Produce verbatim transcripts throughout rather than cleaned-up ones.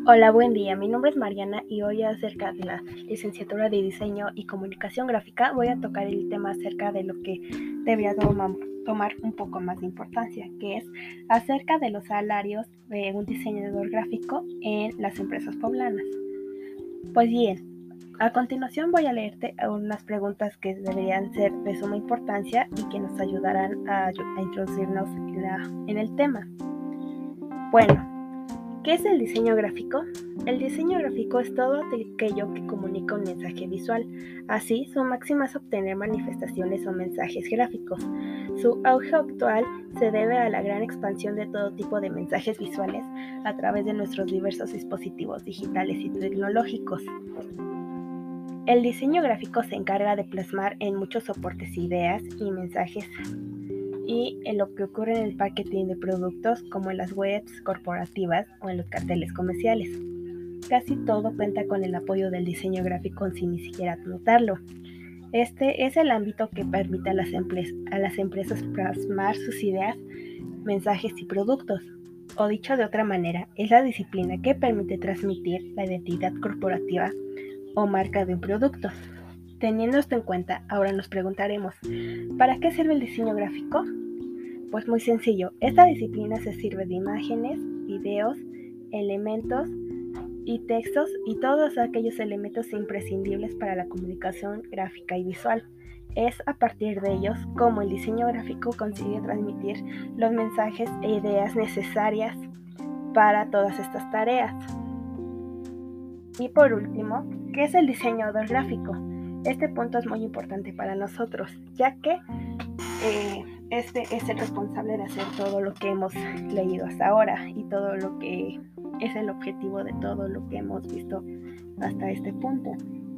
Hola, buen día. Mi nombre es Mariana y hoy acerca de la licenciatura de Diseño y Comunicación Gráfica voy a tocar el tema acerca de lo que debería toma- tomar un poco más de importancia, que es acerca de los salarios de un diseñador gráfico en las empresas poblanas. Pues bien, a continuación voy a leerte unas preguntas que deberían ser de suma importancia y que nos ayudarán a, a introducirnos en, la, en el tema. Bueno, ¿qué es el diseño gráfico? El diseño gráfico es todo aquello que comunica un mensaje visual. Así, su máxima es obtener manifestaciones o mensajes gráficos. Su auge actual se debe a la gran expansión de todo tipo de mensajes visuales a través de nuestros diversos dispositivos digitales y tecnológicos. El diseño gráfico se encarga de plasmar en muchos soportes ideas y mensajes y en lo que ocurre en el marketing de productos como en las webs corporativas o en los carteles comerciales. Casi todo cuenta con el apoyo del diseño gráfico sin ni siquiera notarlo. Este es el ámbito que permite a las, a las empresas plasmar sus ideas, mensajes y productos. O dicho de otra manera, es la disciplina que permite transmitir la identidad corporativa o marca de un producto. Teniendo esto en cuenta, ahora nos preguntaremos, ¿para qué sirve el diseño gráfico? Pues muy sencillo, esta disciplina se sirve de imágenes, videos, elementos y textos y todos aquellos elementos imprescindibles para la comunicación gráfica y visual. Es a partir de ellos como el diseño gráfico consigue transmitir los mensajes e ideas necesarias para todas estas tareas. Y por último, ¿qué es el diseñador gráfico? Este punto es muy importante para nosotros, ya que eh, este es el responsable de hacer todo lo que hemos leído hasta ahora y todo lo que es el objetivo de todo lo que hemos visto hasta este punto.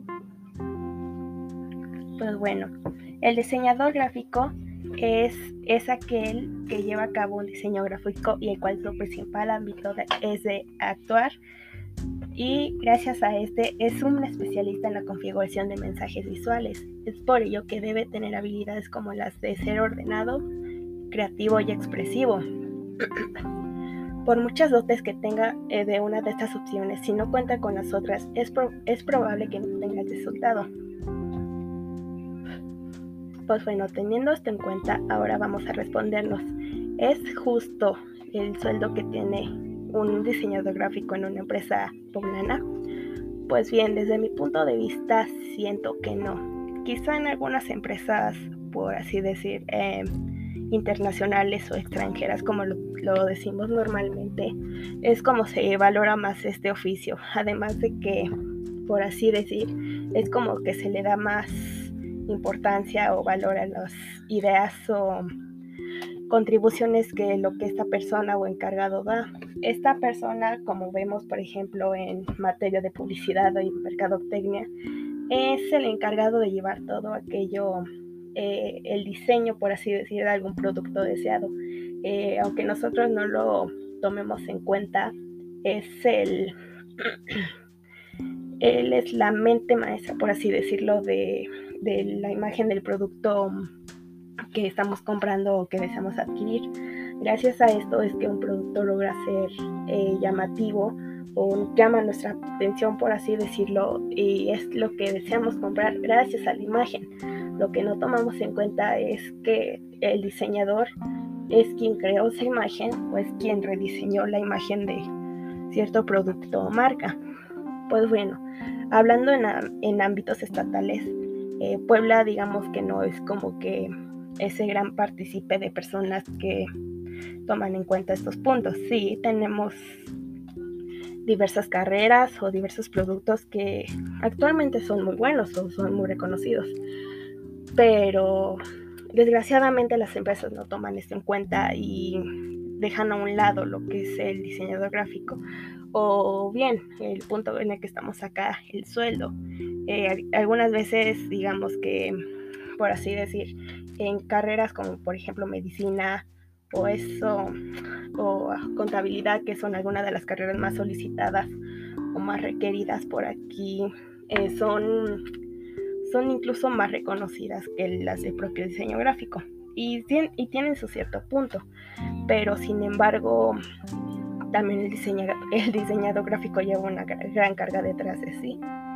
Pues bueno, el diseñador gráfico es, es aquel que lleva a cabo un diseño gráfico y el cual su principal ámbito de, es de actuar, y gracias a este es un especialista en la configuración de mensajes visuales. Es por ello que debe tener habilidades como las de ser ordenado, creativo y expresivo. Por muchas dotes que tenga eh, de una de estas opciones, si no cuenta con las otras, es, pro es probable que no tenga el resultado. Pues bueno, teniendo esto en cuenta, ahora vamos a respondernos, ¿es justo el sueldo que tiene un diseñador gráfico en una empresa poblana? Pues bien, desde mi punto de vista siento que no. Quizá en algunas empresas, por así decir, eh, internacionales o extranjeras, como lo, lo decimos normalmente, es como se valora más este oficio. Además de que, por así decir, es como que se le da más importancia o valor a las ideas o contribuciones que lo que esta persona o encargado da. Esta persona, como vemos por ejemplo en materia de publicidad y mercadotecnia, es el encargado de llevar todo aquello, eh, el diseño, por así decir, de algún producto deseado. Eh, aunque nosotros no lo tomemos en cuenta, es el, él es la mente maestra, por así decirlo, de, de la imagen del producto que estamos comprando o que deseamos adquirir. Gracias a esto es que un producto logra ser eh, llamativo o llama nuestra atención, por así decirlo, y es lo que deseamos comprar gracias a la imagen. Lo que no tomamos en cuenta es que el diseñador es quien creó esa imagen o es quien rediseñó la imagen de cierto producto o marca. Pues bueno, hablando en, en ámbitos estatales, eh, Puebla digamos que no es como que ese gran partícipe de personas que toman en cuenta estos puntos. Sí, tenemos diversas carreras o diversos productos que actualmente son muy buenos o son muy reconocidos, pero desgraciadamente las empresas no toman esto en cuenta y dejan a un lado lo que es el diseñador gráfico, o bien el punto en el que estamos acá, el sueldo. Eh, algunas veces digamos que, por así decir, en carreras como por ejemplo medicina o eso, o contabilidad, que son algunas de las carreras más solicitadas o más requeridas por aquí, eh, son, son incluso más reconocidas que las del propio diseño gráfico y, y tienen su cierto punto, pero sin embargo también el diseñador, el diseñador gráfico lleva una gran carga detrás de sí.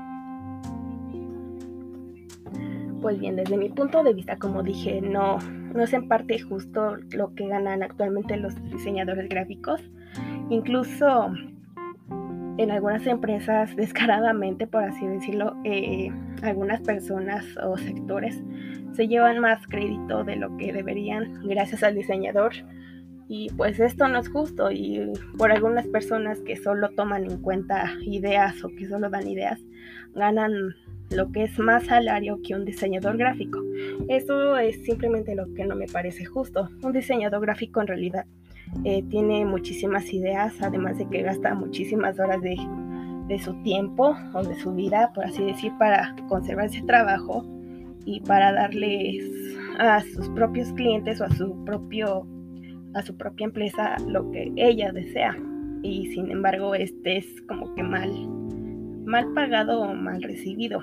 Pues bien, desde mi punto de vista, como dije, no, no es en parte justo lo que ganan actualmente los diseñadores gráficos. Incluso en algunas empresas, descaradamente, por así decirlo, eh, algunas personas o sectores se llevan más crédito de lo que deberían gracias al diseñador. Y pues esto no es justo, y por algunas personas que solo toman en cuenta ideas o que solo dan ideas, ganan lo que es más salario que un diseñador gráfico. Eso es simplemente lo que no me parece justo. Un diseñador gráfico en realidad eh, tiene muchísimas ideas, además de que gasta muchísimas horas de, de su tiempo o de su vida, por así decir, para conservar ese trabajo y para darles a sus propios clientes o a su propio a su propia empresa lo que ella desea, y sin embargo este es como que mal mal pagado o mal recibido.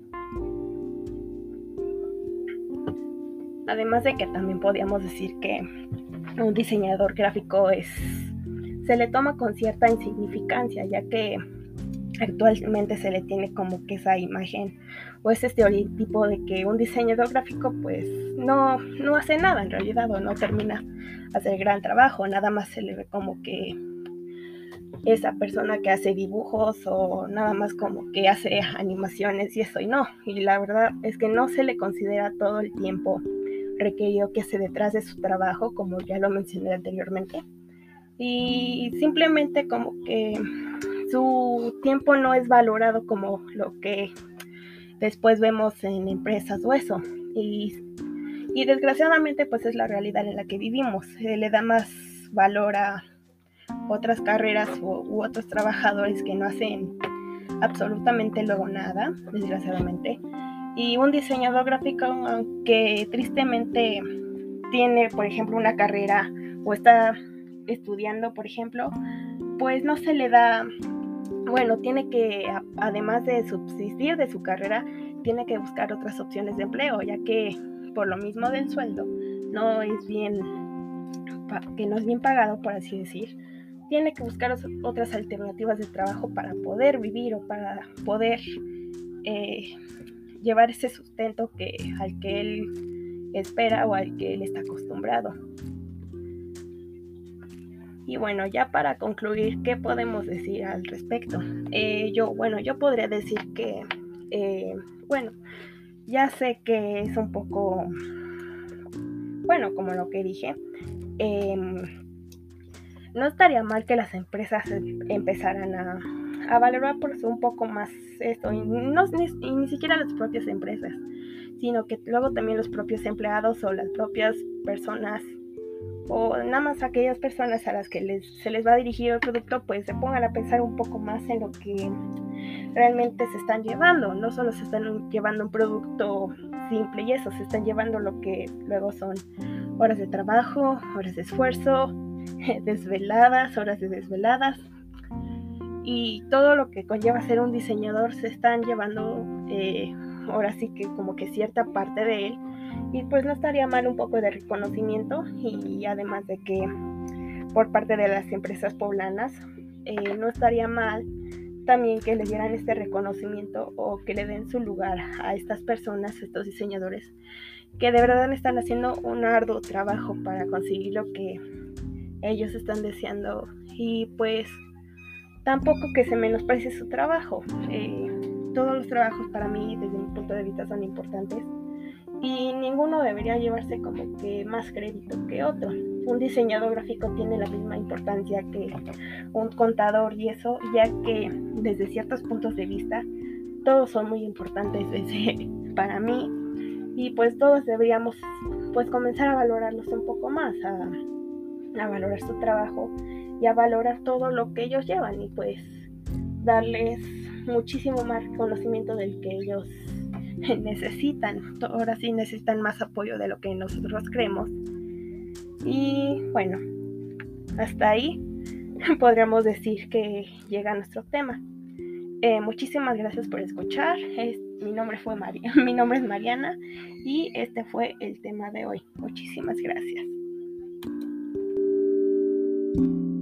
Además de que también podríamos decir que un diseñador gráfico es se le toma con cierta insignificancia, ya que actualmente se le tiene como que esa imagen o ese estereotipo de que un diseñador gráfico pues no, no hace nada en realidad, o no termina hacer gran trabajo, nada más se le ve como que esa persona que hace dibujos o nada más como que hace animaciones y eso, y no, y la verdad es que no se le considera todo el tiempo requerido que hace detrás de su trabajo, como ya lo mencioné anteriormente, y simplemente como que su tiempo no es valorado como lo que después vemos en empresas o eso, y, y desgraciadamente pues es la realidad en la que vivimos. Se le da más valor a otras carreras u, u otros trabajadores que no hacen absolutamente luego nada, desgraciadamente, y un diseñador gráfico, aunque tristemente tiene por ejemplo una carrera o está estudiando por ejemplo, pues no se le da, bueno, tiene que, además de subsistir de su carrera, tiene que buscar otras opciones de empleo, ya que por lo mismo del sueldo no es bien, que no es bien pagado, por así decir, tiene que buscar otras alternativas de trabajo para poder vivir o para poder eh, llevar ese sustento que, al que él espera o al que él está acostumbrado. Y bueno, ya para concluir, ¿qué podemos decir al respecto? Eh, yo, bueno, yo podría decir que, eh, bueno, ya sé que es un poco, bueno, como lo que dije, eh, no estaría mal que las empresas empezaran a, a valorar por eso un poco más esto, y, no, ni, y ni siquiera las propias empresas, sino que luego también los propios empleados o las propias personas, o nada más aquellas personas a las que les, se les va a dirigir el producto, pues se pongan a pensar un poco más en lo que realmente se están llevando. No solo se están llevando un producto simple y eso, se están llevando lo que luego son horas de trabajo, horas de esfuerzo, desveladas, horas de desveladas, y todo lo que conlleva ser un diseñador. Se están llevando eh, ahora sí que como que cierta parte de él, y pues no estaría mal un poco de reconocimiento, y además de que por parte de las empresas poblanas eh, no estaría mal también que le dieran este reconocimiento o que le den su lugar a estas personas, estos diseñadores que de verdad están haciendo un arduo trabajo para conseguir lo que ellos están deseando, y pues tampoco que se menosprecie su trabajo. Eh, todos los trabajos para mí desde mi punto de vista son importantes, y ninguno debería llevarse como que más crédito que otro. Un diseñador gráfico tiene la misma importancia que un contador y eso, ya que desde ciertos puntos de vista todos son muy importantes desde, para mí, y pues todos deberíamos pues comenzar a valorarlos un poco más, a, a valorar su trabajo y a valorar todo lo que ellos llevan, y pues darles muchísimo más conocimiento del que ellos necesitan. Ahora sí necesitan más apoyo de lo que nosotros creemos. Y bueno, hasta ahí podríamos decir que llega nuestro tema. Eh, muchísimas gracias por escuchar. Es, mi, nombre fue María, mi nombre es Mariana, y este fue el tema de hoy. Muchísimas gracias.